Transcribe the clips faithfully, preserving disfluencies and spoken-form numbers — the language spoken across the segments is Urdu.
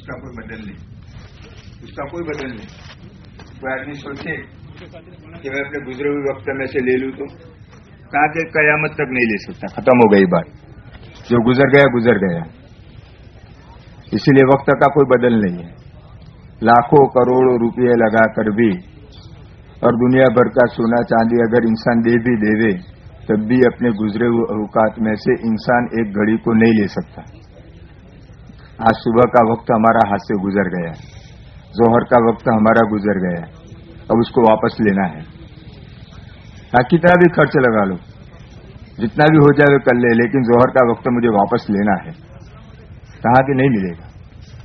اس کا کوئی بدل نہیں، اس کا کوئی بدل نہیں۔ کوئی آدمی سوچے کہ میں اپنے گزرے ہوئے وقت میں سے لے لوں تو کہا کہ قیامت تک نہیں لے سکتا، ختم ہو گئی بات، جو گزر گیا گزر گیا۔ اسی لیے وقت کا کوئی بدل نہیں ہے۔ لاکھوں کروڑوں روپئے لگا کر بھی اور دنیا بھر کا سونا چاندی اگر انسان دے بھی دے دے تب بھی اپنے گزرے ہوئے اوقات میں سے انسان ایک گھڑی کو نہیں لے سکتا۔ آج صبح کا وقت ہمارا ہاتھ سے گزر گیا، ظہر کا وقت ہمارا گزر گیا، اب اس کو واپس لینا ہے۔ کتنا بھی خرچ لگا لو، جتنا بھی ہو جائے کر لے، لیکن ظہر کا وقت مجھے واپس لینا ہے، کہاں کہ نہیں ملے گا۔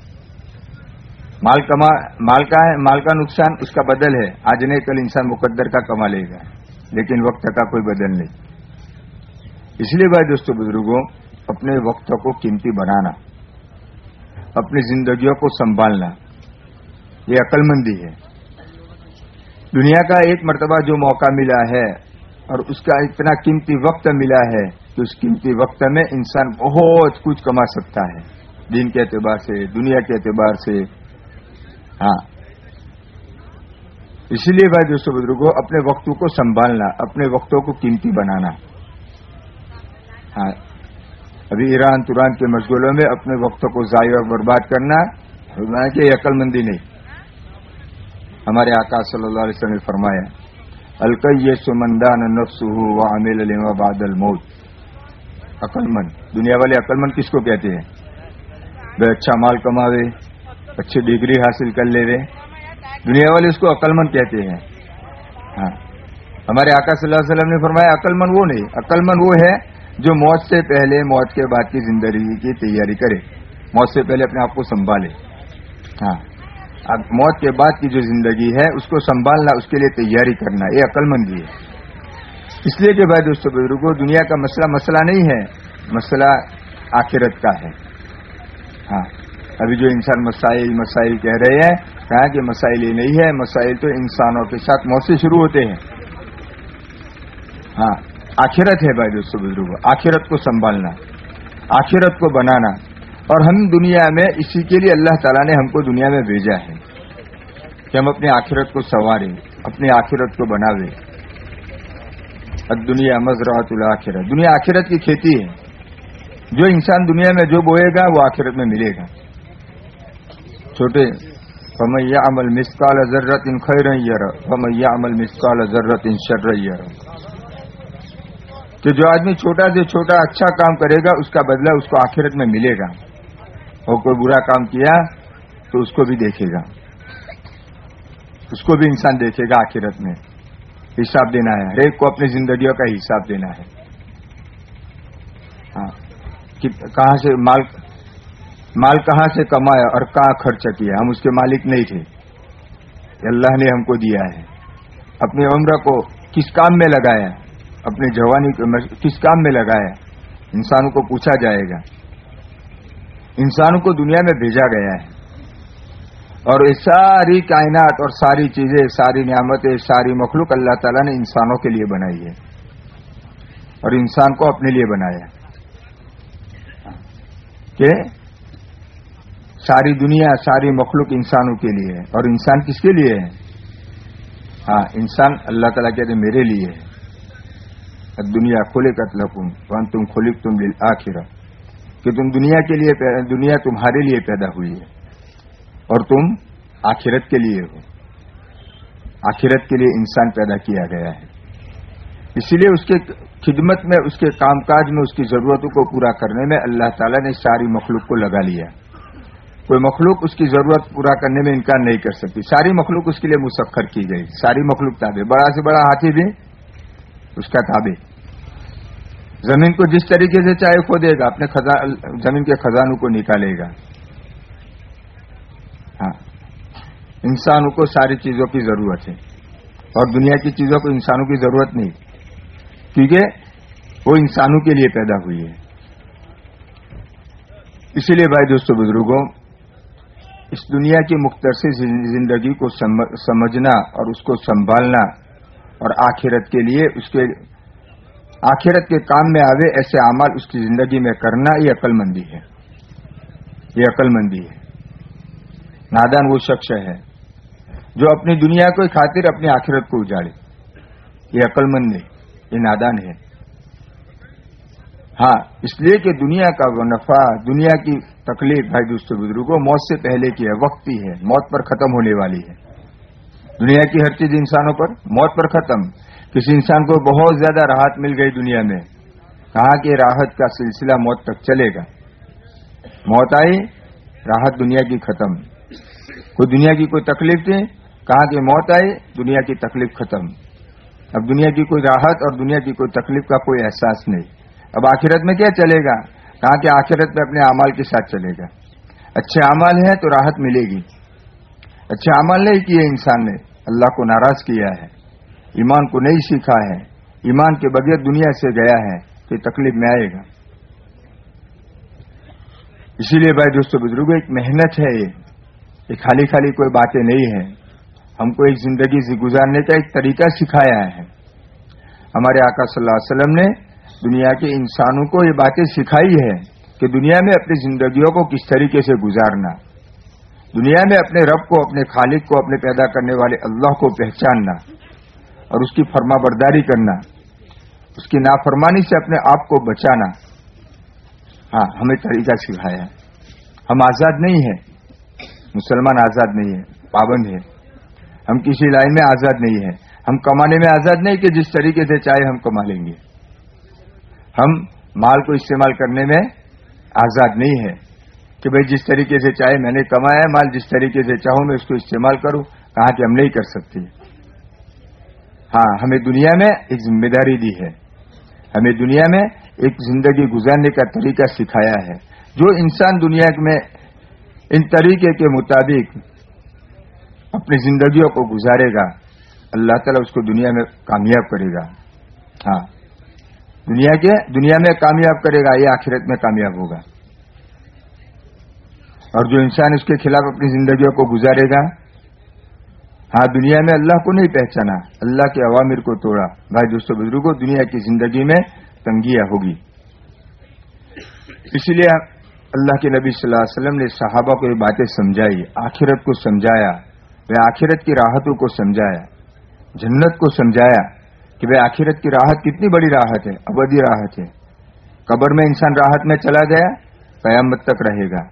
مال کما مال کا ہے، مال کا نقصان اس کا بدل ہے، آج نہیں کل انسان مقدر کا کما لے گا، لیکن وقت کا کوئی بدل نہیں۔ اس لیے بھائی دوستو بزرگوں، اپنے وقت کو قیمتی بنانا، اپنی زندگیوں کو سنبھالنا، یہ عقل مندی ہے۔ دنیا کا ایک مرتبہ جو موقع ملا ہے اور اس کا اتنا قیمتی وقت ملا ہے کہ اس قیمتی وقت میں انسان بہت کچھ کما سکتا ہے، دین کے اعتبار سے، دنیا کے اعتبار سے۔ ہاں، اسی لیے بھائی دوستو بزرگوں، اپنے وقتوں کو سنبھالنا، اپنے وقتوں کو قیمتی بنانا۔ ہاں، ابھی ایران توران کے مشغولوں میں اپنے وقتوں کو ضائع اور برباد کرنا کہ یہ عقل مندی نہیں۔ ہمارے آقا صلی اللہ علیہ وسلم نے فرمایا، القیس من دان نفسہ وعمل لما بعد الموت۔ عقل مند، دنیا والے عقل مند کس کو کہتے ہیں؟ بے اچھا مال کماوے، اچھی ڈگری حاصل کر لے، دنیا والے اس کو عقل مند کہتے ہیں۔ ہاں، ہمارے آقا صلی اللہ علیہ وسلم نے فرمایا عقل مند وہ نہیں، عقل مند وہ ہے جو موت سے پہلے موت کے بعد کی زندگی کی تیاری کرے، موت سے پہلے اپنے آپ کو سنبھالے۔ ہاں، اب موت کے بعد کی جو زندگی ہے اس کو سنبھالنا، اس کے لیے تیاری کرنا، یہ عقل مندی ہے۔ اس لیے کہ بھائی دوستو بزرگوں، دنیا کا مسئلہ مسئلہ نہیں ہے، مسئلہ آخرت کا ہے۔ ہاں، ابھی جو انسان مسائل مسائل کہہ رہے ہیں، کہا کہ مسائل یہ نہیں ہے، مسائل تو انسانوں کے ساتھ موت سے شروع ہوتے ہیں۔ ہاں، آخرت ہے بھائی دوستو بزرگوں، آخرت کو سنبھالنا، آخرت کو بنانا، اور ہم دنیا میں اسی کے لیے اللہ تعالیٰ نے ہم کو دنیا میں بھیجا ہے کہ ہم اپنی آخرت کو سنواریں، اپنی آخرت کو بناویں۔ الدنیا مزرعۃ الآخرہ، دنیا آخرت کی کھیتی ہے، جو انسان دنیا میں جو بوئے گا وہ آخرت میں ملے گا۔ چھوٹے فَمَن يَعْمَلْ مِثْقَالَ ذَرَّةٍ خَيْرًا يَرَهُ وَمَن يَعْمَلْ مِثْقَالَ ذَرَّةٍ شَرًّا يَرَهُ، کہ جو آدمی چھوٹا سے چھوٹا اچھا کام کرے گا اس کا بدلہ اس کو آخرت میں ملے گا، اور کوئی برا کام کیا تو اس کو بھی دیکھے گا، اس کو بھی انسان دیکھے گا۔ آخرت میں حساب دینا ہے، ہر ایک کو اپنی زندگیوں کا حساب دینا ہے۔ ہاں، کہاں سے مال مال کہاں سے کمایا اور کہاں خرچ کیا، ہم اس کے مالک نہیں تھے، اللہ نے ہم کو دیا ہے۔ اپنی عمر کو کس کام میں لگایا، اپنی جوانی کو کس کام میں لگایا، انسانوں کو پوچھا جائے گا۔ انسانوں کو دنیا میں بھیجا گیا ہے، اور یہ ساری کائنات اور ساری چیزیں، ساری نعمتیں، ساری مخلوق اللہ تعالیٰ نے انسانوں کے لیے بنائی ہے، اور انسان کو اپنے لیے بنایا کہ ساری دنیا، ساری مخلوق انسانوں کے لیے ہے، اور انسان کس کے لیے ہے؟ ہاں، انسان اللہ تعالیٰ کہتے ہیں میرے لیے ہے۔ الدنیا خلقت لکم وانتم خلقتم للآخرہ، کہ تم دنیا کے لیے، دنیا تمہارے لیے پیدا ہوئی ہے اور تم آخرت کے لیے ہو، آخرت کے لیے انسان پیدا کیا گیا ہے۔ اسی لیے اس کے خدمت میں، اس کے کام کاج میں، اس کی ضرورتوں کو پورا کرنے میں اللہ تعالیٰ نے ساری مخلوق کو لگا لیا۔ کوئی مخلوق اس کی ضرورت پورا کرنے میں انکار نہیں کر سکتی، ساری مخلوق اس کے لیے مسخر کی گئی، ساری مخلوق تابع، بڑا سے بڑا ہاتھی بھی اس کا تابع، زمین کو جس طریقے سے چاہے کھودے گا، اپنے زمین کے خزانوں کو نکالے گا۔ ہاں، انسانوں کو ساری چیزوں کی ضرورت ہے، اور دنیا کی چیزوں کو انسانوں کی ضرورت نہیں، کیونکہ وہ انسانوں کے لیے پیدا ہوئی ہے۔ اسی لیے بھائی دوستو بزرگوں، اس دنیا کی مختصر زندگی کو سمجھنا اور اس کو سنبھالنا، اور آخرت کے لیے، اس کے آخرت کے کام میں آوے ایسے اعمال اس کی زندگی میں کرنا، یہ عقل مندی ہے، یہ عقل مندی ہے۔ نادان وہ شخص ہے جو اپنی دنیا کو خاطر اپنی آخرت کو اجاڑے. یہ عقل مند ہے, یہ نادان ہے. ہاں, اس لیے کہ دنیا کا وہ نفع, دنیا کی تکلیف بھائی دوستوں بزرگوں موت سے پہلے کی ہے, وقتی ہے, موت پر ختم ہونے والی ہے. دنیا کی ہر چیز انسانوں پر موت پر ختم. کسی انسان کو بہت زیادہ راحت مل گئی دنیا میں, کہا کہ راحت کا سلسلہ موت تک چلے گا. موت آئی, راحت دنیا کی ختم. کوئی دنیا کی کوئی تکلیف تھی, کہا کہ موت آئی, دنیا کی تکلیف ختم. اب دنیا کی کوئی راحت اور دنیا کی کوئی تکلیف کا کوئی احساس نہیں. اب آخرت میں کیا چلے گا, کہا کہ آخرت میں اپنے اعمال کے ساتھ چلے گا. اچھے اعمال ہیں تو راحت ملے گی. اچھے اعمال نہیں کیے انسان نے, اللہ کو ناراض کیا ہے, ایمان کو نہیں سیکھا ہے, ایمان کے بغیر دنیا سے گیا ہے, تو تکلیف میں آئے گا. اسی لیے بھائی دوستوں بزرگوں ایک محنت ہے, یہ یہ خالی خالی کوئی باتیں نہیں ہیں. ہم کو ایک زندگی سے گزارنے کا ایک طریقہ سکھایا ہے. ہمارے آقا صلی اللہ علیہ وسلم نے دنیا کے انسانوں کو یہ باتیں سکھائی ہے کہ دنیا میں اپنی زندگیوں کو کس طریقے سے گزارنا, دنیا میں اپنے رب کو, اپنے خالق کو, اپنے پیدا کرنے والے اللہ کو پہچاننا اور اس کی فرما برداری کرنا, اس کی نافرمانی سے اپنے آپ کو بچانا. ہاں, ہمیں طریقہ سکھایا ہے. ہم آزاد نہیں ہیں, مسلمان آزاد نہیں ہے, پابند ہے. ہم کسی لائن میں آزاد نہیں ہیں. ہم کمانے میں آزاد نہیں کہ جس طریقے سے چاہے ہم کما لیں گے. ہم مال کو استعمال کرنے میں آزاد نہیں ہے کہ بھئی جس طریقے سے چاہے میں نے کمایا ہے مال, جس طریقے سے چاہوں میں اس کو استعمال کروں. کہا کہ ہم نہیں کر سکتے. ہاں, ہمیں دنیا میں ایک ذمہ داری دی ہے, ہمیں دنیا میں ایک زندگی گزارنے کا طریقہ سکھایا ہے. جو انسان دنیا میں ان طریقے کے مطابق اپنی زندگیوں کو گزارے گا, اللہ تعالیٰ اس کو دنیا میں کامیاب کرے گا. ہاں, دنیا کے دنیا میں کامیاب کرے گا, یہ آخرت میں کامیاب ہوگا. اور جو انسان اس کے خلاف اپنی زندگیوں کو گزارے گا, ہاں دنیا میں اللہ کو نہیں پہچانا, اللہ کے اوامر کو توڑا, بھائی دوستوں بزرگوں دنیا کی زندگی میں تنگیاں ہوگی. اسی لیے اللہ کے نبی صلی اللہ علیہ وسلم نے صحابہ کو یہ باتیں سمجھائی, آخرت کو سمجھایا, وہ آخرت کی راحتوں کو سمجھایا, جنت کو سمجھایا کہ بھئی آخرت کی راحت کتنی بڑی راحت ہے, ابدی راحت ہے. قبر میں انسان راحت میں چلا گیا, قیامت تک رہے گا,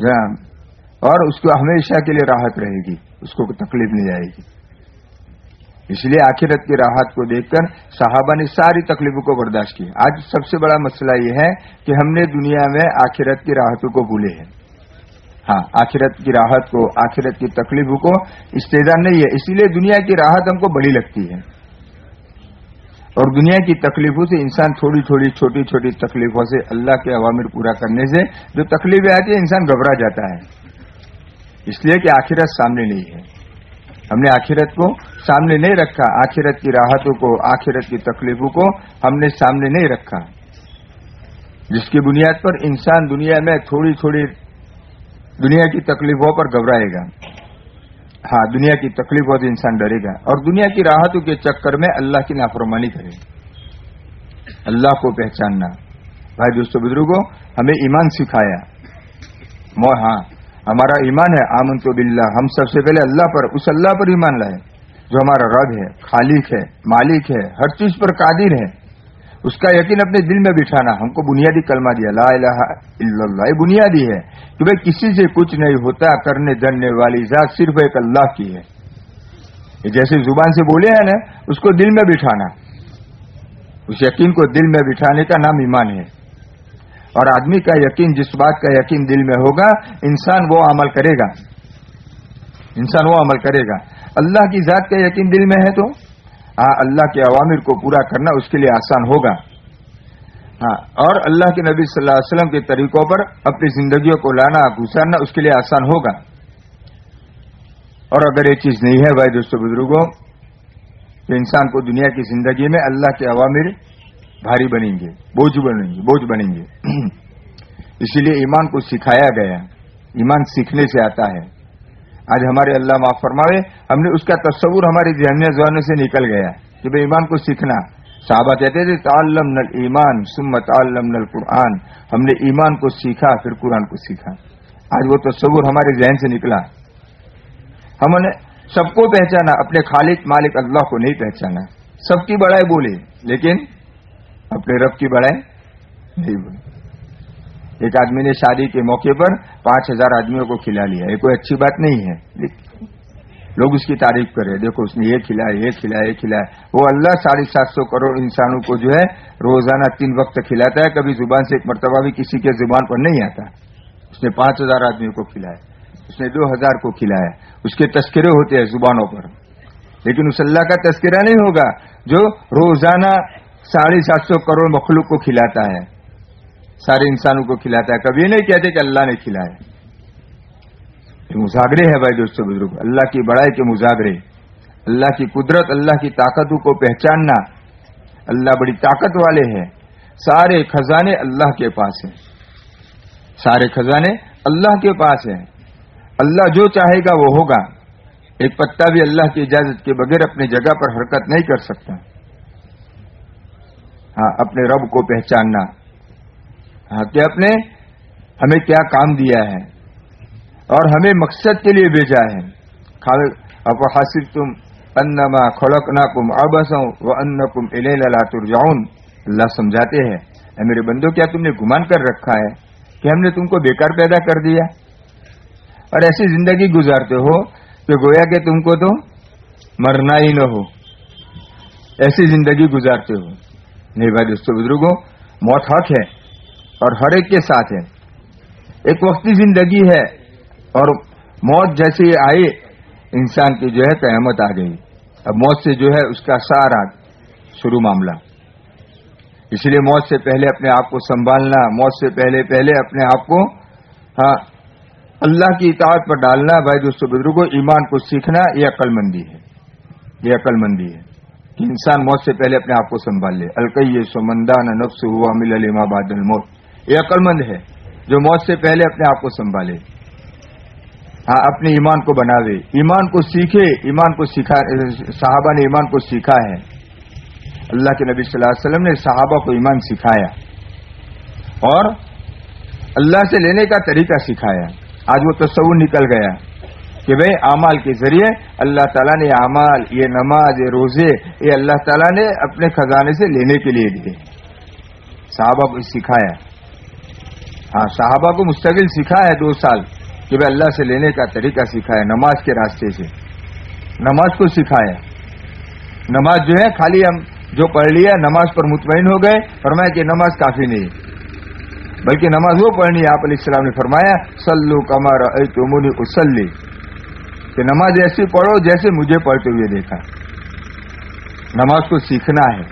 اور اس کو ہمیشہ کے لیے راحت رہے گی, اس کو تکلیف نہیں آئے گی. اس لیے آخرت کی راحت کو دیکھ کر صحابہ نے ساری تکلیفوں کو برداشت کی. آج سب سے بڑا مسئلہ یہ ہے کہ ہم نے دنیا میں آخرت کی راحتوں کو بھولے ہیں. ہاں, آخرت کی راحت کو, آخرت کی تکلیفوں کو استعداد نہیں ہے. اسی لیے دنیا کی راحت ہم کو بڑی لگتی ہے, اور دنیا کی تکلیفوں سے انسان تھوڑی تھوڑی چھوٹی چھوٹی تکلیفوں سے, اللہ کے اوامر پورا کرنے سے جو تکلیفیں آتی ہیں انسان گھبرا جاتا ہے. اس لیے کہ آخرت سامنے نہیں ہے. ہم نے آخرت کو سامنے نہیں رکھا, آخرت کی راحتوں کو, آخرت کی تکلیفوں کو ہم نے سامنے نہیں رکھا, جس کی بنیاد پر انسان دنیا میں تھوڑی تھوڑی دنیا کی تکلیفوں پر گھبرائے گا. ہاں, دنیا کی تکلیفوں سے انسان ڈرے گا, اور دنیا کی راحتوں کے چکر میں اللہ کی نافرمانی کرے گا. اللہ کو پہچاننا, بھائی دوستوں بزرگوں ہمیں ایمان سکھایا. ہاں, ہمارا ایمان ہے آمنت باللہ, ہم سب سے پہلے اللہ پر, اس اللہ پر ایمان لائے جو ہمارا رب ہے, خالق ہے, مالک ہے, ہر چیز پر قادر ہے. اس کا یقین اپنے دل میں بٹھانا. ہم کو بنیادی کلمہ دیا لا الہ الا اللہ, یہ بنیادی ہے کہ بھئی کسی سے کچھ نہیں ہوتا, کرنے دھرنے والی ذات صرف ایک اللہ کی ہے. جیسے زبان سے بولے ہیں نا, اس کو دل میں بٹھانا, اس یقین کو دل میں بٹھانے کا نام ایمان ہے. اور آدمی کا یقین, جس بات کا یقین دل میں ہوگا, انسان وہ عمل کرے گا, انسان وہ عمل کرے گا. اللہ کی ذات کا یقین دل میں ہے تو ہاں, اللہ کے اوامر کو پورا کرنا اس کے لیے آسان ہوگا. ہاں, اور اللہ کے نبی صلی اللہ علیہ وسلم کے طریقوں پر اپنی زندگیوں کو لانا, گزارنا اس کے لیے آسان ہوگا. اور اگر یہ چیز نہیں ہے بھائی دوستوں بزرگوں, تو انسان کو دنیا کی زندگی میں اللہ کے اوامر بھاری بنیں گے, بوجھ بنیں گے, بوجھ بنیں گے. اسی لیے ایمان کو سکھایا گیا, ایمان سیکھنے سے آتا ہے. آج ہمارے اللہ معاف فرماوے, ہم نے اس کا تصور ہماری ذہنوں سے نکل گیا کہ بھئی ایمان کو سیکھنا. صحابہ کہتے تھے تعلمنا الایمان ثم تعلمنا القرآن, ہم نے ایمان کو سیکھا پھر قرآن کو سیکھا. آج وہ تصور ہمارے ذہن سے نکلا. ہم نے سب کو پہچانا، اپنے خالق مالک اللہ کو نہیں پہچانا. سب کی بڑائی بولے لیکن اپنے رب کی بڑائی نہیں بولے. ایک آدمی نے شادی کے موقع پر پانچ ہزار آدمیوں کو کھلا لیا. یہ کوئی اچھی بات نہیں ہے. لوگ اس کی تعریف کرے، دیکھو اس نے یہ کھلایا یہ کھلایا یہ کھلایا. وہ اللہ ساڑھے سات سو کروڑ انسانوں کو جو ہے روزانہ تین وقت کھلاتا ہے. کبھی زبان سے ایک مرتبہ بھی کسی کے زبان پر نہیں آتا. اس نے پانچ ہزار آدمیوں کو کھلایا، اس نے دو ہزار کو کھلایا. اس کے تذکرے ہوتے ہیں زبانوں پر، لیکن اس اللہ کا تذکرہ نہیں ہوگا جو روزانہ ساڑھے سات سو کروڑ مخلوق کو کھلاتا ہے، سارے انسانوں کو کھلاتا ہے. کبھی نہیں کہتے کہ اللہ نے کھلایا. یہ مذاکرے ہے بھائی دوستو بزرگ، اللہ کی بڑائی کے مذاکرے، اللہ کی قدرت، اللہ کی طاقتوں کو پہچاننا. اللہ بڑی طاقت والے ہیں. سارے خزانے اللہ کے پاس ہیں، سارے خزانے اللہ کے پاس ہیں. اللہ جو چاہے گا وہ ہوگا. ایک پتا بھی اللہ کی اجازت کے بغیر اپنی جگہ پر حرکت نہیں کر سکتا. ہاں، اپنے رب کو پہچاننا، ہاں کہ اپنے ہمیں کیا کام دیا ہے اور ہمیں مقصد کے لیے بھیجا ہے. افحسبتم انما خلقناکم عبثا وانکم الینا لا ترجعون. اللہ سمجھاتے ہیں، اے میرے بندو کیا تم نے گمان کر رکھا ہے کہ ہم نے تم کو بیکار پیدا کر دیا اور ایسی زندگی گزارتے ہو کہ گویا کہ تم کو تو مرنا ہی نہ ہو. ایسی زندگی گزارتے ہو. نہیں بھائی دوستو بزرگوں، موت حق ہے اور ہر ایک کے ساتھ ہے. ایک وقتی زندگی ہے اور موت جیسے آئی انسان کی جو ہے قیامت آ گئی. اب موت سے جو ہے اس کا سارا شروع معاملہ. اس لیے موت سے پہلے اپنے آپ کو سنبھالنا، موت سے پہلے پہلے اپنے آپ کو ہاں اللہ کی اطاعت پر ڈالنا. بھائی دوستو بزرگوں، ایمان کو سیکھنا یہ عقل مندی ہے. یہ عقل مندی ہے کہ انسان موت سے پہلے اپنے آپ کو سنبھال لے. القیس من دان نفسہ وعمل لما بعد الموت. یہ عقل مند ہے جو موت سے پہلے اپنے آپ کو سنبھالے، ہاں اپنے ایمان کو بناوے، ایمان کو سیکھے. ایمان کو سیکھا، صحابہ نے ایمان کو سیکھا ہے. اللہ کے نبی صلی اللہ علیہ وسلم نے صحابہ کو ایمان سکھایا اور اللہ سے لینے کا طریقہ سکھایا. آج وہ تصور نکل گیا کہ بھئی اعمال کے ذریعے اللہ تعالیٰ نے اعمال، یہ نماز، یہ روزے، یہ اللہ تعالیٰ نے اپنے خزانے سے لینے کے لیے دیے. صحابہ کو سکھایا. ہاں صحابہ کو مستقل سکھایا دو سال کہ بھئی اللہ سے لینے کا طریقہ سکھایا. نماز کے راستے سے نماز کو سکھایا. نماز جو ہے خالی ہم جو پڑھ لیا نماز پر مطمئن ہو گئے. فرمایا کہ نماز کافی نہیں بلکہ نماز وہ پڑھنی ہے. آپ علیہ السلام نے فرمایا صلو کما رأیتمونی اصلی، کہ نماز ایسی پڑھو جیسے مجھے پڑھتے ہوئے دیکھا. نماز کو سیکھنا ہے.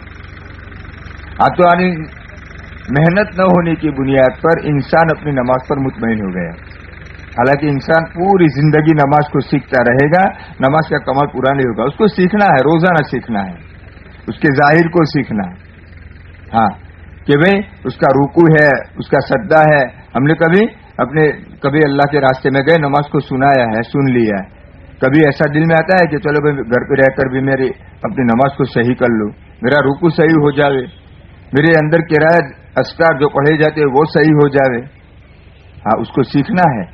آتو آنی محنت نہ ہونے کی بنیاد پر انسان اپنی نماز پر مطمئن ہو گیا. حالانکہ انسان پوری زندگی نماز کو سیکھتا رہے گا، نماز کا کمال پورا نہیں ہوگا. اس کو سیکھنا ہے، روزانہ سیکھنا ہے، اس کے ظاہر کو سیکھنا ہے. ہاں کہ بھئی اس کا رکوع ہے، اس کا سجدہ ہے. ہم نے کبھی اپنے کبھی اللہ کے راستے میں گئے، نماز کو سنایا ہے، سن لیا ہے. کبھی ایسا دل میں آتا ہے کہ چلو بھائی گھر پہ رہ کر بھی میری اپنی نماز کو صحیح کر لوں، میرا رکوع صحیح ہو جاوے، میرے اندر قرات اسکار جو پڑھے جاتے وہ صحیح ہو جاوے. ہاں اس کو سیکھنا ہے.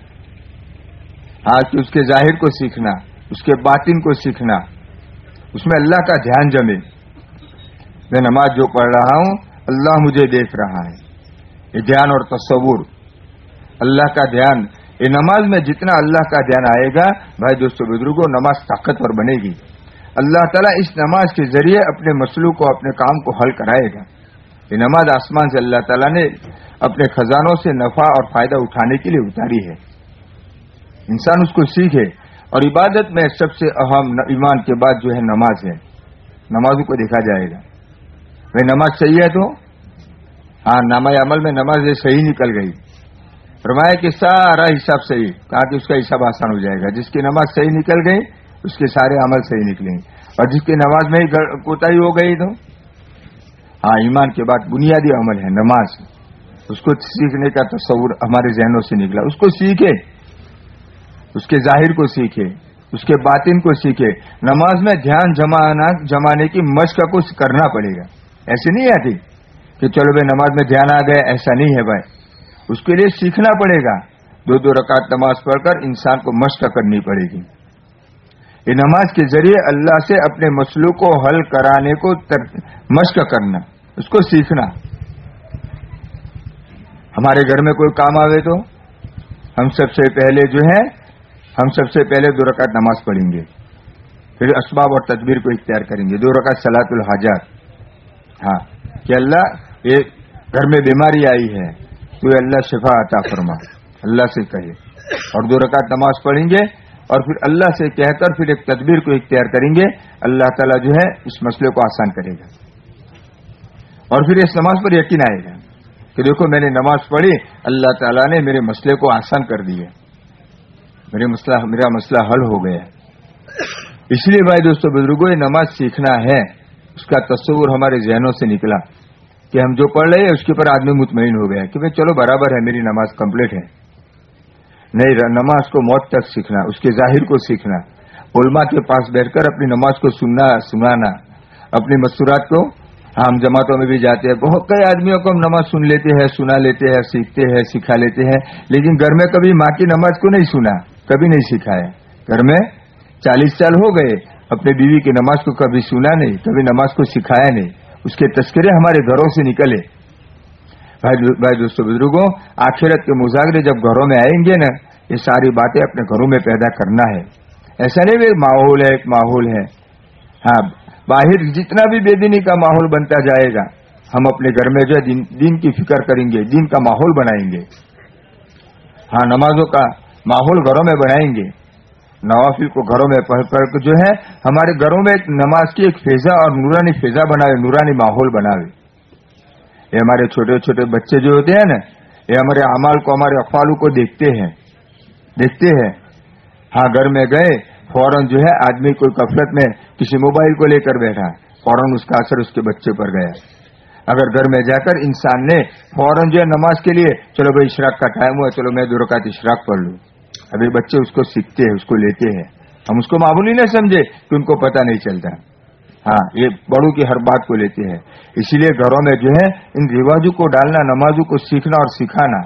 ہاں کہ اس کے ظاہر کو سیکھنا، اس کے باطن کو سیکھنا، اس میں اللہ کا دھیان جمے. میں نماز جو پڑھ رہا ہوں اللہ مجھے دیکھ رہا ہے. یہ دھیان اور تصور، اللہ کا دھیان. یہ نماز میں جتنا اللہ کا دھیان آئے گا بھائی دوستو بزرگوں، نماز طاقتور بنے گی. اللہ تعالیٰ اس نماز کے ذریعے اپنے مسئلوں کو، اپنے کام کو حل کرائے گا. یہ نماز آسمان سے اللہ تعالیٰ نے اپنے خزانوں سے نفع اور فائدہ اٹھانے کے لیے اتاری ہے. انسان اس کو سیکھے. اور عبادت میں سب سے اہم ایمان کے بعد جو ہے نماز ہے. نمازوں کو دیکھا جائے گا. بھائی نماز صحیح ہے تو ہاں نامہ عمل میں نماز صحیح نکل گئی. فرمایا کہ سارا حساب صحیح، کہا کہ اس کا حساب آسان ہو جائے گا. جس کی نماز صحیح نکل گئی اس کے سارے عمل صحیح نکلیں گے. اور جس کی نماز میں ہی کوتاہی ہو گئی تو ہاں ایمان کے بعد بنیادی عمل ہے نماز. اس کو سیکھنے کا تصور ہمارے ذہنوں سے نکلا. اس کو سیکھے، اس کے ظاہر کو سیکھے، اس کے باطن کو سیکھے. نماز میں دھیان جمانا جمانے کی مشق کو کرنا پڑے گا. ایسے نہیں آتی کہ چلو بھائی نماز میں دھیان آ گیا، ایسا نہیں ہے بھائی. اس کے لیے سیکھنا پڑے گا. دو دو رکعت نماز پڑھ کر انسان کو مشق کرنی پڑے گی. یہ نماز کے ذریعے اللہ سے اپنے مسئلوں کو حل کرانے کو مشق کرنا، اس کو سیکھنا. ہمارے گھر میں کوئی کام آوے تو ہم سب سے پہلے جو ہے ہم سب سے پہلے دو رکعت نماز پڑھیں گے، پھر اسباب اور تدبیر کو اختیار کریں گے. دو رکعت صلاۃ الحاجات، ہاں کہ اللہ یہ گھر میں بیماری آئی ہے تو اللہ شفا عطا فرما، اللہ سے کہے، اور دو رکعت نماز پڑھیں گے اور پھر اللہ سے کہہ کر پھر ایک تدبیر کو اختیار کریں گے. اللہ تعالیٰ جو ہے اس مسئلے کو آسان کرے گا، اور پھر اس نماز پر یقین آئے گا کہ دیکھو میں نے نماز پڑھی، اللہ تعالیٰ نے میرے مسئلے کو آسان کر دیا، میرے مسئلہ میرا مسئلہ حل ہو گیا. اس لیے بھائی دوستو بزرگوں، یہ نماز سیکھنا ہے. اس کا تصور ہمارے ذہنوں سے نکلا کہ ہم جو پڑھ رہے ہیں اس کے اوپر آدمی مطمئن ہو گیا کہ بھائی چلو برابر ہے، میری نماز کمپلیٹ ہے. نہیں، نماز کو موت تک سیکھنا، اس کے ظاہر کو سیکھنا، علماء کے پاس بیٹھ کر اپنی نماز کو سننا سنانا، اپنی مستورات کو. ہم جماعتوں میں بھی جاتے ہیں، بہت کئی آدمیوں کو ہم نماز سن لیتے ہیں، سنا لیتے ہیں، سیکھتے ہیں، سکھا لیتے ہیں، لیکن گھر میں کبھی ماں کی نماز کو نہیں سنا، کبھی نہیں سکھایا. گھر میں چالیس سال ہو گئے، اپنے بیوی کی نماز کو کبھی سنا نہیں، کبھی نماز کو سکھایا نہیں. اس کے تذکرے ہمارے گھروں سے نکلے. بھائی دوستو بزرگوں، آخرت کے مذاکرے جب گھروں میں آئیں گے نا، یہ ساری باتیں اپنے گھروں میں پیدا کرنا ہے. ایسا نہیں کہ ماحول ہے، ایک ماحول ہے. ہاں، باہر جتنا بھی بے دینی کا ماحول بنتا جائے گا، ہم اپنے گھر میں جو ہے دین, دین کی فکر کریں گے، دین کا ماحول بنائیں گے. ہاں، نمازوں کا ماحول گھروں میں بنائیں گے، نوافل کو گھروں میں پڑھ کر جو ہے ہمارے گھروں میں ایک نماز کی ایک فضا اور نورانی فضا بناوے، نورانی ماحول بناوے. یہ ہمارے چھوٹے چھوٹے بچے جو ہوتے ہیں نا، یہ ہمارے اعمال کو، ہمارے افعال کو دیکھتے ہیں دیکھتے ہیں ہاں، گھر میں گئے فوراً جو ہے آدمی کوئی غفلت میں کسی موبائل کو لے کر بیٹھا، فوراً اس کا اثر اس کے بچے پر گیا. اگر گھر میں جا کر انسان نے فوراً جو ہے نماز کے لیے، چلو بھائی اشراق کا ٹائم ہوا، چلو میں دو رکعت اشراق پڑھ لوں، ابھی بچے اس کو سیکھتے ہیں، اس کو لیتے ہیں. ہم اس کو معمولی نہ سمجھے کہ ان کو پتہ نہیں چلتا. ہاں، یہ بڑوں کی ہر بات کو لیتے ہیں. اسی لیے گھروں میں جو ہے ان رواجوں کو ڈالنا، نمازوں کو سیکھنا اور سکھانا،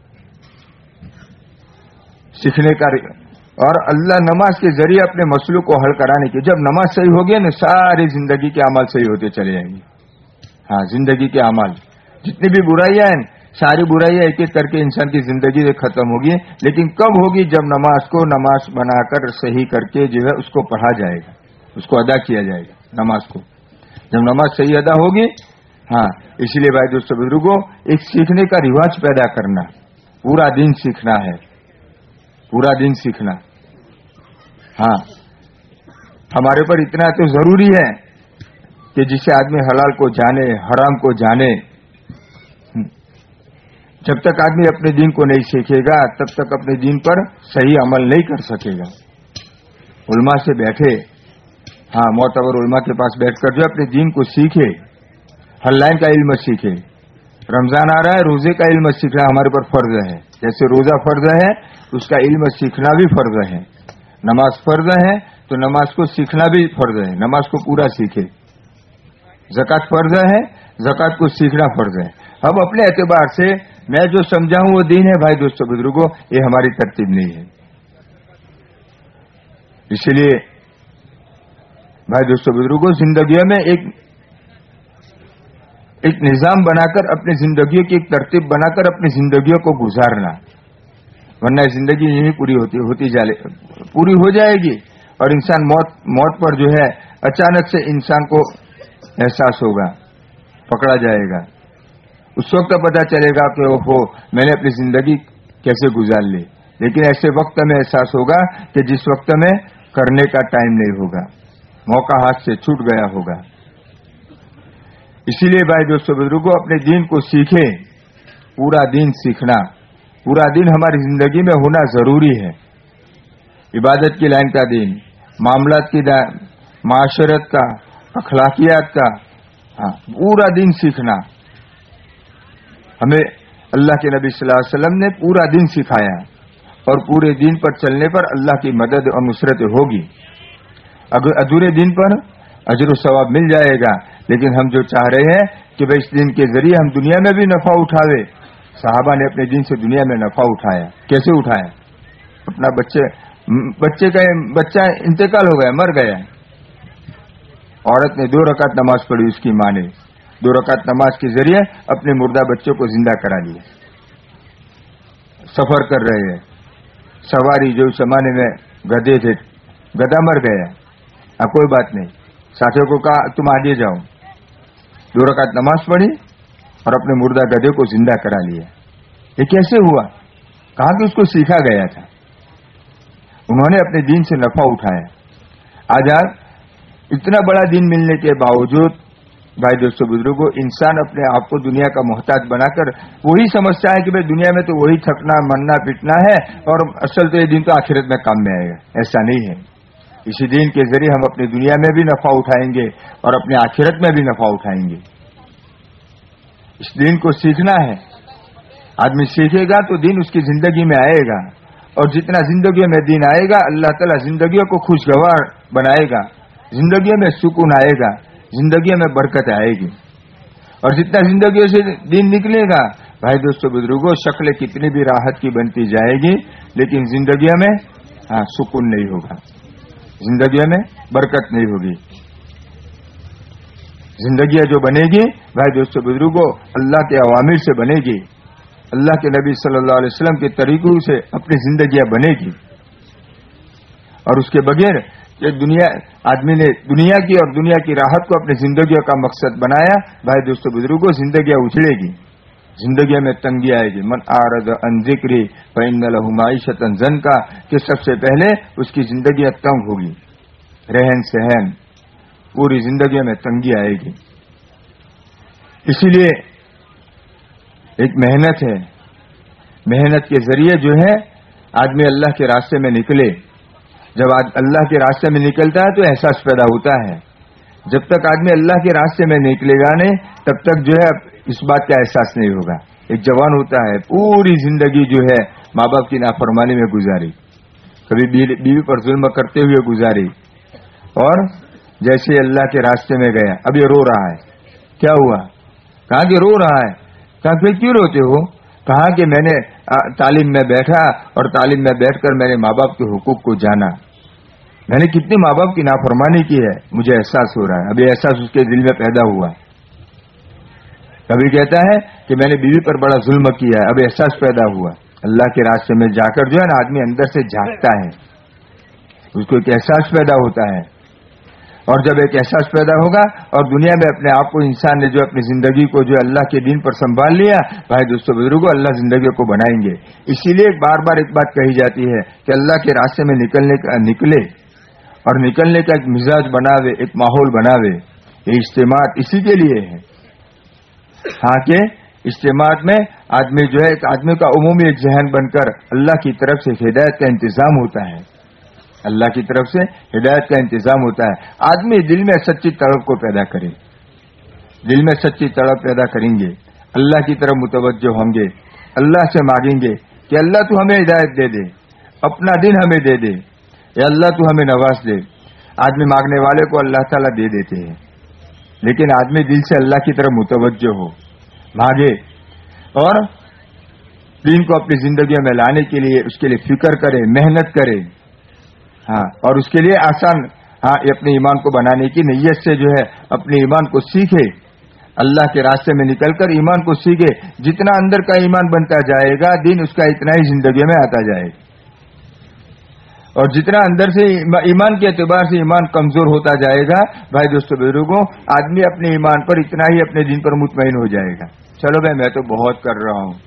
سیکھنے کا. اور اللہ نماز کے ذریعے اپنے مسئلوں کو حل کرانے کی. جب نماز صحیح ہوگی نا، ساری زندگی کے اعمال صحیح ہوتے چلے جائیں گے. ہاں، زندگی کے اعمال جتنی بھی برائیاں ہیں، ساری برائیاں ایک ایک کر کے انسان کی زندگی سے ختم ہوگی. لیکن کب ہوگی؟ جب نماز کو نماز بنا کر صحیح کر کے جو ہے اس کو پڑھا جائے گا، اس کو ادا کیا جائے گا. نماز کو جب نماز صحیح ادا ہوگی. ہاں، اسی لیے بھائی دوستو بزرگوں، ایک سیکھنے کا رواج پیدا کرنا، پورا دن سیکھنا ہے، پورا دن سیکھنا. ہاں، ہمارے پر اتنا تو ضروری ہے کہ جس سے آدمی حلال کو جانے، حرام کو جانے. جب تک آدمی اپنے دین کو نہیں سیکھے گا تب تک اپنے دین پر صحیح عمل نہیں کر سکے گا. علماء سے بیٹھے، ہاں، معتبر علماء کے پاس بیٹھ کر جو اپنے دین کو سیکھے، حلال کا علم سیکھے. رمضان آ رہا ہے، روزے کا علم سیکھنا ہمارے پر فرض ہے. جیسے روزہ فرض ہے، اس کا علم سیکھنا بھی فرض ہے. نماز فرض ہے تو نماز کو سیکھنا بھی فرض ہے، نماز کو پورا سیکھے. زکوٰۃ فرض ہے، زکوٰۃ کو سیکھنا فرض ہے. اب اپنے اعتبار سے میں جو سمجھا ہوں وہ دین ہے. بھائی دوستو بزرگوں، یہ ہماری ترتیب نہیں ہے. اسی لیے بھائی دوستو بزرگوں، زندگیوں میں ایک ایک نظام بنا کر، اپنی زندگیوں کی ایک ترتیب بنا کر اپنی زندگیوں کو گزارنا، ورنہ زندگی یہی پوری ہوتی ہوتی جائے پوری ہو جائے گی اور انسان موت موت پر جو ہے اچانک سے انسان کو احساس ہوگا، پکڑا جائے گا. اس وقت پتہ چلے گا کہ اوہو میں نے اپنی زندگی کیسے گزار لی. لیکن ایسے وقت میں احساس ہوگا کہ جس وقت میں کرنے کا ٹائم نہیں ہوگا، موقع ہاتھ سے چھوٹ گیا ہوگا. اسی لیے بھائی دوستو بزرگوں، اپنے دین کو سیکھیں. پورا دین سیکھنا، پورا دن ہماری زندگی میں ہونا ضروری ہے. عبادت کی لائن کا دین، معاملات کی لائن، معاشرت کا، اخلاقیات کا، ہاں، پورا دن سیکھنا. ہمیں اللہ کے نبی صلی اللہ علیہ وسلم نے پورا دن سکھایا، اور پورے دین پر چلنے پر اللہ کی مدد اور نصرت ہوگی. اگر ادھورے دن پر اجر و ثواب مل جائے گا، لیکن ہم جو چاہ رہے ہیں کہ بھائی اس دن کے ذریعے ہم دنیا میں بھی نفع اٹھاوے. صحابہ نے اپنے دین سے دنیا میں نفع اٹھایا. کیسے اٹھایا؟ اپنا بچے بچے کا بچہ انتقال ہو گیا، مر گیا، عورت نے دو رکعت نماز پڑھی، اس کی ماں نے دو رکعت نماز کے ذریعے اپنے مردہ بچوں کو زندہ کرا لیا. سفر کر رہے ہیں، سواری جو زمانے میں گدھے تھے، گدھا مر گیا، اب کوئی بات نہیں، ساتھیوں کو کہا تم آگے جاؤ، دو رکعت نماز پڑھی اور اپنے مردہ گدھے کو زندہ کرا لیا. یہ کیسے ہوا؟ کہا کہ اس کو سیکھا گیا تھا، انہوں نے اپنے دین سے نفع اٹھایا. آج آپ اتنا بڑا دین ملنے کے باوجود بھائی دوستوں بزرگوں، انسان اپنے آپ کو دنیا کا محتاج بنا کر وہی سمجھتا ہے کہ بھائی دنیا میں تو وہی تھکنا مرنا پٹنا ہے، اور اصل تو یہ دین تو آخرت میں کام میں آئے گا. ایسا نہیں ہے. اسی دین کے ذریعے ہم اپنی دنیا میں بھی نفع اٹھائیں گے اور اپنے آخرت میں بھی نفع اٹھائیں گے. اس دین کو سیکھنا ہے. آدمی سیکھے گا تو دین اس کی زندگی میں آئے گا، اور جتنا زندگی میں دین آئے گا اللہ تعالیٰ زندگیوں کو خوشگوار بنائے گا، زندگیوں میں سکون آئے گا، زندگیوں میں برکت آئے گی. اور جتنا زندگیوں سے دین نکلے گا بھائی دوستوں بزرگوں، شکلیں کتنی بھی راحت کی بنتی جائے گی، لیکن زندگیوں میں ہاں سکون نہیں ہوگا، زندگیوں میں برکت نہیں ہوگی. زندگیاں جو بنے گی بھائی دوستوں بزرگوں اللہ کے عوامر سے بنے گی، اللہ کے نبی صلی اللہ علیہ وسلم کے طریقوں سے اپنی زندگیاں بنے گی. اور اس کے بغیر یہ دنیا آدمی نے دنیا کی اور دنیا کی راحت کو اپنی زندگیوں کا مقصد بنایا بھائی دوستوں بزرگوں، زندگیاں اجڑے گی، زندگیوں میں تنگی آئے گی. من اعرض عن ذکری فإن له معیشۃ ضنکا، کہ سب سے پہلے اس کی زندگیاں تنگ ہوگی، رہن سہن پوری زندگی میں تنگی آئے گی. اسی لیے ایک محنت ہے، محنت کے ذریعے جو ہے آدمی اللہ کے راستے میں نکلے. جب اللہ کے راستے میں نکلتا ہے تو احساس پیدا ہوتا ہے. جب تک آدمی اللہ کے راستے میں نکلے گا نہیں تب تک جو ہے اس بات کا احساس نہیں ہوگا. ایک جوان ہوتا ہے پوری زندگی جو ہے ماں باپ کی نافرمانی میں گزاری، کبھی بیوی پر ظلم کرتے ہوئے گزاری، اور جیسے اللہ کے راستے میں گیا اب یہ رو رہا ہے. کیا ہوا؟ کہا کہ رو رہا ہے. کہا کہ کیوں روتے ہو؟ کہا کہ میں نے تعلیم میں بیٹھا اور تعلیم میں بیٹھ کر میں نے ماں باپ کے حقوق کو جانا، میں نے کتنے ماں باپ کی نافرمانی کی ہے، مجھے احساس ہو رہا ہے. ابھی احساس اس کے دل میں پیدا ہوا. کبھی کہتا ہے کہ میں نے بیوی پر بڑا ظلم کیا ہے، اب احساس پیدا ہوا. اللہ کے راستے میں جا کر جو ہے نا آدمی اندر سے جھانکتا ہے، اس کو ایک احساس پیدا ہوتا ہے. اور جب ایک احساس پیدا ہوگا اور دنیا میں اپنے آپ کو انسان نے جو اپنی زندگی کو جو اللہ کے دین پر سنبھال لیا بھائی دوستوں بزرگوں، اللہ زندگیوں کو بنائیں گے. اسی لیے بار بار ایک بات کہی جاتی ہے کہ اللہ کے راستے میں نکلنے کا نکلے اور نکلنے کا ایک مزاج بناوے، ایک ماحول بناوے. یہ اجتماع اسی کے لیے ہے. ہاں کہ اجتماع میں آدمی جو ہے ایک آدمی کا عمومی ایک ذہن بن کر اللہ کی طرف سے ہدایت کا انتظام ہوتا ہے، اللہ کی طرف سے ہدایت کا انتظام ہوتا ہے. آدمی دل میں سچی طلب کو پیدا کرے، دل میں سچی طلب پیدا کریں گے، اللہ کی طرف متوجہ ہوں گے، اللہ سے مانگیں گے کہ اللہ تو ہمیں ہدایت دے دے، اپنا دن ہمیں دے دے، یا اللہ تو ہمیں نواز دے. آدمی مانگنے والے کو اللہ تعالیٰ دے دیتے ہیں، لیکن آدمی دل سے اللہ کی طرف متوجہ ہو، مانگے اور دین کو اپنی زندگیوں میں لانے کے لیے اس کے لیے فکر کرے، محنت کرے. ہاں اور اس کے لیے آسان ہاں اپنے ایمان کو بنانے کی نیت سے جو ہے اپنے ایمان کو سیکھے، اللہ کے راستے میں نکل کر ایمان کو سیکھے. جتنا اندر کا ایمان بنتا جائے گا دین اس کا اتنا ہی زندگی میں آتا جائے گا، اور جتنا اندر سے ایمان کے اعتبار سے ایمان کمزور ہوتا جائے گا بھائی دوستوں بزرگوں، آدمی اپنے ایمان پر اتنا ہی اپنے دین پر مطمئن ہو جائے گا. چلو بھائی میں تو بہت کر رہا ہوں،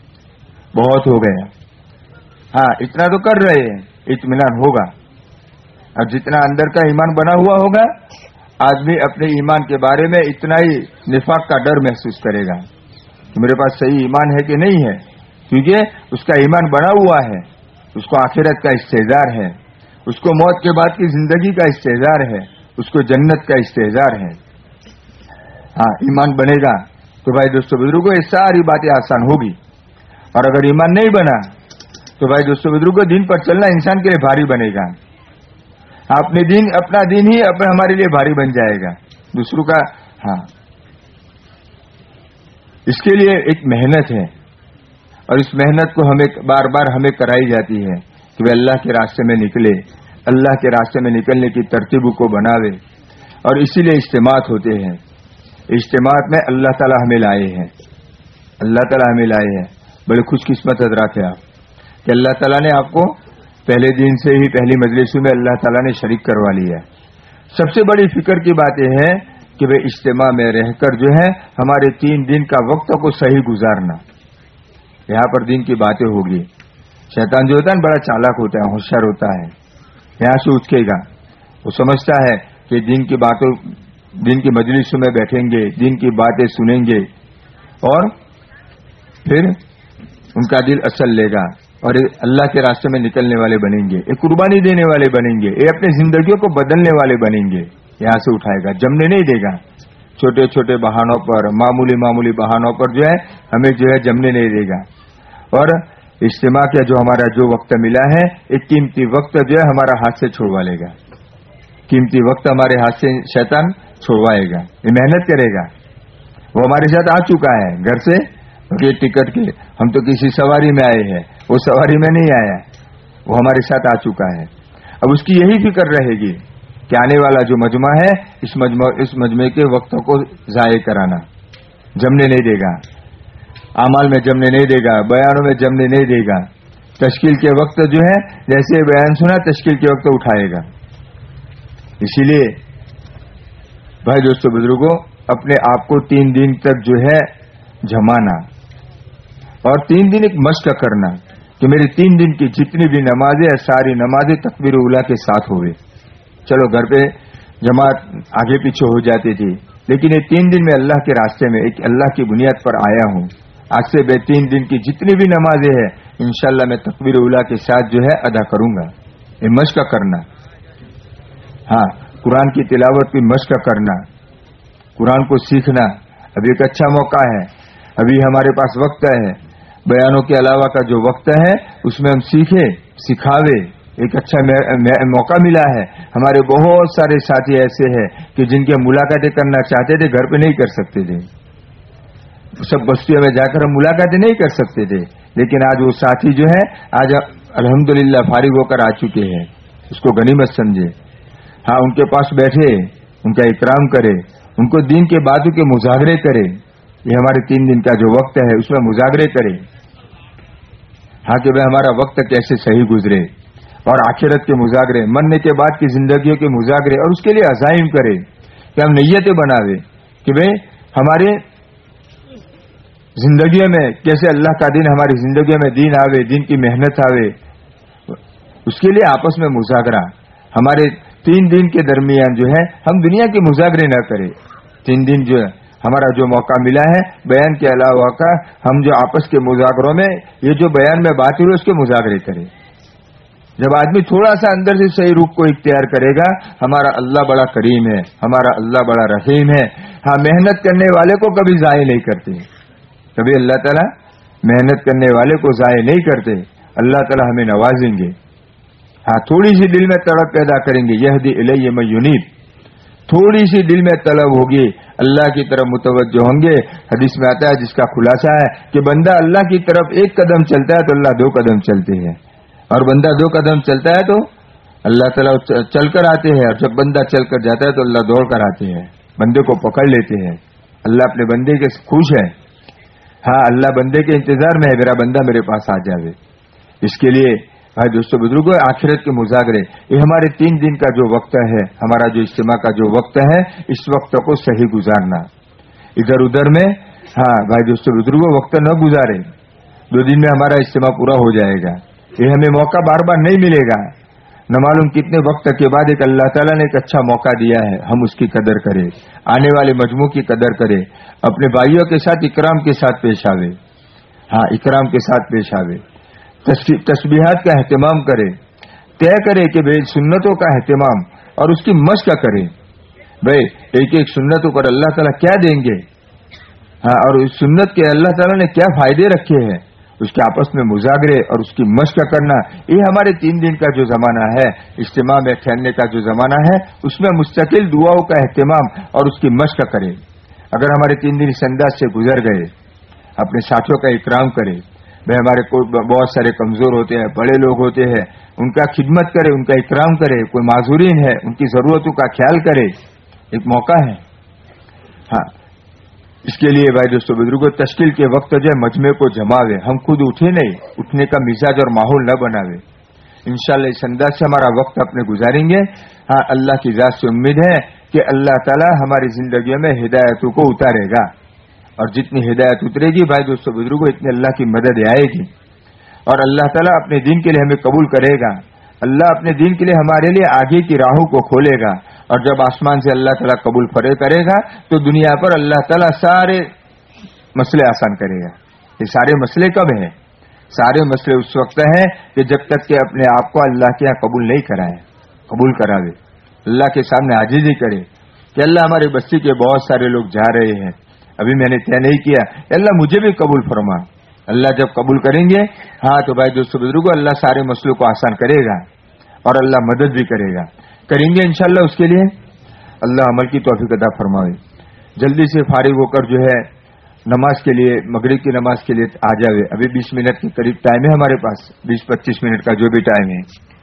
بہت ہو گیا، ہاں اتنا تو کر رہے ہیں، اطمینان ہوگا. اور جتنا اندر کا ایمان بنا ہوا ہوگا آدمی اپنے ایمان کے بارے میں اتنا ہی نفاق کا ڈر محسوس کرے گا کہ میرے پاس صحیح ایمان ہے کہ نہیں ہے، کیونکہ اس کا ایمان بنا ہوا ہے، اس کو آخرت کا استحضار ہے، اس کو موت کے بعد کی زندگی کا استحضار ہے، اس کو جنت کا استحضار ہے. ہاں ایمان بنے گا تو بھائی دوستوں بزرگوں یہ ساری باتیں آسان ہوگی. اور اگر ایمان نہیں بنا تو بھائی دوستوں بزرگوں دین پر چلنا انسان کے لیے بھاری بنے گا. اپنے دین اپنا دین ہی اپنے ہمارے لیے بھاری بن جائے گا دوسروں کا. ہاں اس کے لیے ایک محنت ہے اور اس محنت کو ہمیں بار بار ہمیں کرائی جاتی ہے. کہ وہ اللہ کے راستے میں نکلے، اللہ کے راستے میں نکلنے کی ترتیبوں کو بناوے، اور اسی لیے اجتماعات ہوتے ہیں۔ اجتماعات میں اللہ تعالیٰ ہمیں لائے ہیں، اللہ تعالیٰ ہمیں لائے ہیں۔ بڑے خوش قسمت حضرات ہیں آپ کہ اللہ تعالیٰ نے آپ کو پہلے دن سے ہی پہلی مجلسوں میں اللہ تعالیٰ نے شریک کروا لیا ہے۔ سب سے بڑی فکر کی بات یہ ہے کہ وہ اجتماع میں رہ کر جو ہے ہمارے تین دن کا وقت کو صحیح گزارنا۔ یہاں پر دین کی باتیں ہوگی۔ شیطان جو ہوتا ہے بڑا چالاک ہوتا ہے، ہوشیار ہوتا ہے، یہاں سے اٹھے گا، وہ سمجھتا ہے کہ دین کی باتوں دین کی مجلسوں میں بیٹھیں گے، دین کی باتیں سنیں گے، اور پھر ان کا دل اصل لے گا اور اللہ کے راستے میں نکلنے والے بنیں گے، ایک قربانی دینے والے بنیں گے، یہ اپنی زندگیوں کو بدلنے والے بنیں گے۔ یہاں سے اٹھائے گا، جمنے نہیں دے گا، چھوٹے چھوٹے بہانوں پر، معمولی معمولی بہانوں پر جو ہے ہمیں جو ہے جمنے نہیں دے گا۔ اور اجتماع کا جو ہمارا جو وقت ملا ہے، ایک قیمتی وقت جو ہے ہمارا ہاتھ سے چھوڑوا لے گا، قیمتی وقت ہمارے ہاتھ سے شیطان چھوڑوائے گا، یہ محنت کرے گا۔ وہ ہمارے ساتھ آ چکا ہے گھر سے یہ ٹکٹ کے، ہم تو کسی سواری میں آئے ہیں، وہ سواری میں نہیں آیا، وہ ہمارے ساتھ آ چکا ہے۔ اب اس کی یہی فکر رہے گی کہ آنے والا جو مجمع ہے اس مجمع اس مجمع کے وقتوں کو ضائع کرانا، جمنے نہیں دے گا، اعمال میں جمنے نہیں دے گا، بیانوں میں جمنے نہیں دے گا۔ تشکیل کے وقت جو ہے جیسے بیان سنا تشکیل کے وقت اٹھائے گا۔ اسی لیے بھائی دوستو بزرگوں، اپنے آپ کو تین دن تک جو ہے جمانا اور تین دن ایک مشق کرنا کہ میری تین دن کی جتنی بھی نمازیں ساری نمازیں تکبیر اولیٰ کے ساتھ ہوئے۔ چلو گھر پہ جماعت آگے پیچھے ہو جاتی تھی، لیکن یہ تین دن میں اللہ کے راستے میں ایک اللہ کی بنیاد پر آیا ہوں، آج سے میں تین دن کی جتنی بھی نمازیں ہیں انشاءاللہ میں تکبیر اولیٰ کے ساتھ جو ہے ادا کروں گا۔ یہ مشق کرنا، ہاں قرآن کی تلاوت کی مشق کرنا، قرآن کو سیکھنا۔ ابھی ایک اچھا موقع ہے، ابھی ہمارے پاس وقت ہے، بیانوں کے علاوہ کا جو وقت ہے اس میں ہم سیکھیں، سکھاوے، ایک اچھا موقع ملا ہے۔ ہمارے بہت سارے ساتھی ایسے ہیں کہ جن کی ملاقاتیں کرنا چاہتے تھے گھر پہ نہیں کر سکتے تھے، سب بستیوں میں جا کر ہم ملاقاتیں نہیں کر سکتے تھے، لیکن آج وہ ساتھی جو ہے آج الحمدللہ فارغ ہو کر آ چکے ہیں، اس کو غنیمت سمجھے۔ ہاں ان کے پاس بیٹھے، ان کا اکرام کرے، ان کو دین کے باتوں کے مذاکرے کرے۔ یہ ہمارے تین دن کا جو وقت ہے اس میں مذاکرے کرے، ہاں کہ بھائی ہمارا وقت کیسے صحیح گزرے، اور آخرت کے مذاکرے، مرنے کے بعد کی زندگیوں کے مذاکرے، اور اس کے لیے عزائم کرے کہ ہم نیتیں بناوے کہ بھئی ہمارے زندگیوں میں کیسے اللہ کا دین ہماری زندگیوں میں دین آوے، دین کی محنت آوے، اس کے لیے آپس میں مذاکرہ۔ ہمارے تین دن کے درمیان جو ہے ہم دنیا کے مذاکرے نہ کریں، تین دن جو ہے ہمارا جو موقع ملا ہے بیان کے علاوہ کا ہم جو آپس کے مذاکروں میں یہ جو بیان میں باتیں ہوئی اس کے مذاکرے کریں۔ جب آدمی تھوڑا سا اندر سے صحیح روح کو اختیار کرے گا، ہمارا اللہ بڑا کریم ہے، ہمارا اللہ بڑا رحیم ہے۔ ہاں محنت کرنے والے کو کبھی ضائع نہیں کرتے، کبھی اللہ تعالیٰ محنت کرنے والے کو ضائع نہیں کرتے، اللہ تعالیٰ ہمیں نوازیں گے۔ ہاں تھوڑی سی دل میں تڑپ پیدا کریں گے، یہدی الیہ من ینیب، تھوڑی سی دل میں طلب ہوگی، اللہ کی طرف متوجہ ہوں گے۔ حدیث میں آتا ہے جس کا خلاصہ ہے کہ بندہ اللہ کی طرف ایک قدم چلتا ہے تو اللہ دو قدم چلتے ہیں، اور بندہ دو قدم چلتا ہے تو اللہ تعالیٰ چل کر آتے ہیں، اور جب بندہ چل کر جاتا ہے تو اللہ دوڑ کر آتے ہیں، بندے کو پکڑ لیتے ہیں۔ اللہ اپنے بندے کے خوش ہے، ہاں اللہ بندے کے انتظار میں ہے، میرا بندہ میرے پاس آ جائے۔ اس کے لیے بھائی دوستو بزرگوں، آخرت کے مذاکرے، یہ ہمارے تین دن کا جو وقت ہے، ہمارا جو اجتماع کا جو وقت ہے، اس وقت کو صحیح گزارنا، ادھر ادھر میں ہاں بھائی دوستو بزرگوں وقت نہ گزارے۔ دو دن میں ہمارا اجتماع پورا ہو جائے گا، یہ ہمیں موقع بار بار نہیں ملے گا، نہ معلوم کتنے وقت کے بعد ایک اللہ تعالیٰ نے ایک اچھا موقع دیا ہے، ہم اس کی قدر کریں، آنے والے مجموع کی قدر کریں، اپنے بھائیوں کے ساتھ اکرام کے ساتھ پیش آوے، ہاں اکرام کے ساتھ پیش آوے، تسبیحات کا اہتمام کرے، طے کرے کہ بھائی سنتوں کا اہتمام اور اس کی مشق کرے، بھائی ایک ایک سنتوں پر اللہ تعالیٰ کیا دیں گے، ہاں اور اس سنت کے اللہ تعالیٰ نے کیا فائدے رکھے ہیں، اس کے آپس میں مذاکرے اور اس کی مشق کرنا۔ یہ ہمارے تین دن کا جو زمانہ ہے، اجتماع میں ٹھہرنے کا جو زمانہ ہے، اس میں مستقل دعاؤں کا اہتمام اور اس کی مشق کرے۔ اگر ہمارے تین دن اس انداز سے گزر گئے، اپنے ساتھیوں کا اکرام کرے، بھائی ہمارے بہت سارے کمزور ہوتے ہیں، بڑے لوگ ہوتے ہیں، ان کا خدمت کرے، ان کا اکرام کرے، کوئی معذورین ہے ان کی ضرورتوں کا خیال کرے، ایک موقع ہے. ہاں اس کے لیے بھائی دوستو بزرگوں تشکیل کے وقت جو ہے مجمع کو جماوے، ہم خود اٹھے نہیں، اٹھنے کا مزاج اور ماحول نہ بناوے. انشاءاللہ اس انداز سے ہمارا وقت اپنے گزاریں گے. ہاں اللہ کی ذات سے امید ہے کہ اللہ تعالی ہماری زندگیوں میں ہدایتوں کو اتارے گا، اور جتنی ہدایت اترے گی بھائی دوستو بزرگوں اتنی اللہ کی مدد آئے گی، اور اللہ تعالیٰ اپنے دین کے لیے ہمیں قبول کرے گا. اللہ اپنے دین کے لیے ہمارے لیے آگے کی راہوں کو کھولے گا، اور جب آسمان سے اللہ تعالیٰ قبول فرے کرے گا تو دنیا پر اللہ تعالیٰ سارے مسئلے آسان کرے گا. یہ سارے مسئلے کب ہیں؟ سارے مسئلے اس وقت ہیں کہ جب تک کہ اپنے آپ کو اللہ کے یہاں قبول نہیں کرائے، قبول کراوے، اللہ کے سامنے عاجزی کرے کہ اللہ ہمارے بستی کے بہت سارے لوگ جا رہے ہیں، ابھی میں نے طے نہیں کیا، اللہ مجھے بھی قبول فرما. اللہ جب قبول کریں گے ہاں تو بھائی دوستو بزرگوں اللہ سارے مسئلوں کو آسان کرے گا، اور اللہ مدد بھی کرے گا. کریں گے انشاءاللہ. اس کے لیے اللہ عمل کی توفیق عطا فرمائے. جلدی سے فارغ ہو کر جو ہے نماز کے لیے، مغرب کی نماز کے لیے آ جاوے. ابھی بیس منٹ کے قریب ٹائم ہے ہمارے پاس، بیس پچیس منٹ کا جو بھی ٹائم ہے.